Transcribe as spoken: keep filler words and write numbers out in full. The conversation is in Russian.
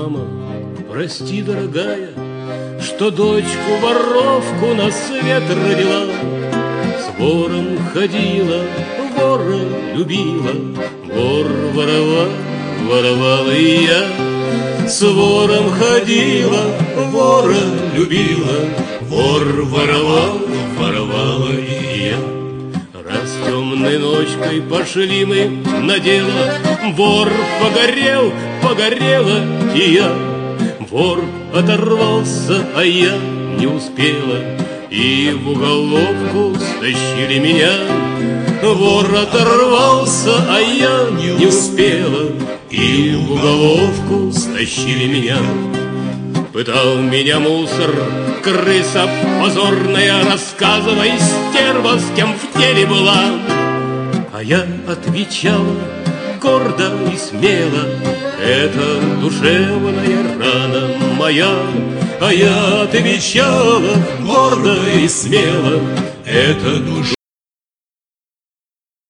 мама, прости, дорогая, что дочку-воровку на свет родила. С вором ходила, вора любила, вор воровал, воровала и я. С вором ходила, вора любила, вор воровал, воровала и я. Раз темной ночкой пошли мы на дело, вор погорел, погорела и я. Вор оторвался, а я не успела, и в уголовку стащили меня. Вор оторвался, а я не успела, и в уголовку стащили меня. Пытал меня мусор, крыса позорная, рассказывай, стерва, с кем в теле была. А я отвечала гордо и смело: это душевная рана моя. А я отвечала гордо и смело: это душа.